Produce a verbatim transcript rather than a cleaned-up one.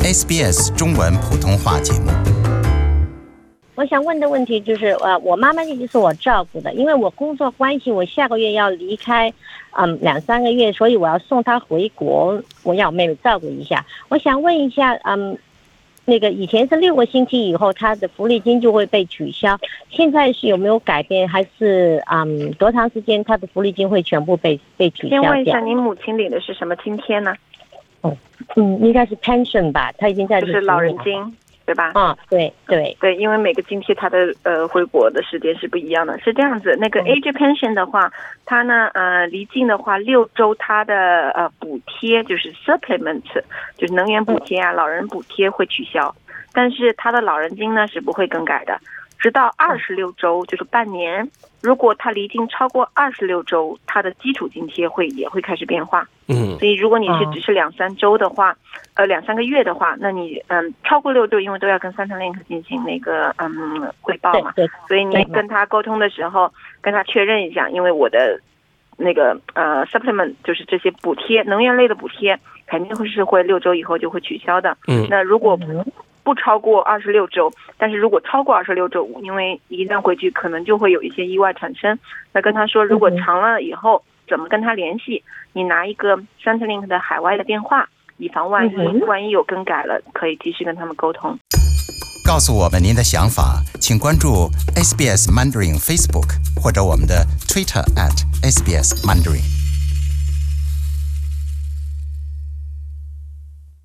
S B S 中文普通话节目。 我想问的问题就是，呃，我妈妈一直是我照顾的，因为我工作关系，我下个月要离开，嗯，两三个月，所以我要送她回国，我要我妹妹照顾一下。我想问一下，嗯，那个以前是六个星期以后，她的福利金就会被取消，现在是有没有改变，还是嗯，多长时间她的福利金会全部被被取消掉？ 先问一下，您母亲领的是什么津贴呢？ 哦，嗯，应该是 pension 吧，她已经在就是老人金。对吧？ 啊，对对对，因为每个津贴它的呃回国的时间是不一样的，是这样子。那个 age pension 的话，它呢呃离境的话，六周它的呃补贴就是 supplement， 就是能源补贴啊、老人补贴会取消，但是它的老人金呢是不会更改的，直到二十六周就是半年。如果他离境超过二十六周，他的基础津贴会也会开始变化。 嗯， 所以如果你是只是两三周的话，呃，两三个月的话，那你嗯超过六周，因为都要跟 Centrelink 进行那个嗯汇报嘛，所以你跟他沟通的时候，跟他确认一下，因为我的那个呃 supplement 就是这些补贴，能源类的补贴，肯定会是会六周以后就会取消的。 嗯， 那如果不超过二十六周，但是如果超过二十六周，因为一旦回去可能就会有一些意外产生。那跟他说，如果长了以后怎么跟他联系？你拿一个 Centrelink 的海外的电话，以防万一，万一有更改了，可以及时跟他们沟通。 告诉我们您的想法，请关注 S B S Mandarin Facebook 或者我们的 Twitter at S B S Mandarin。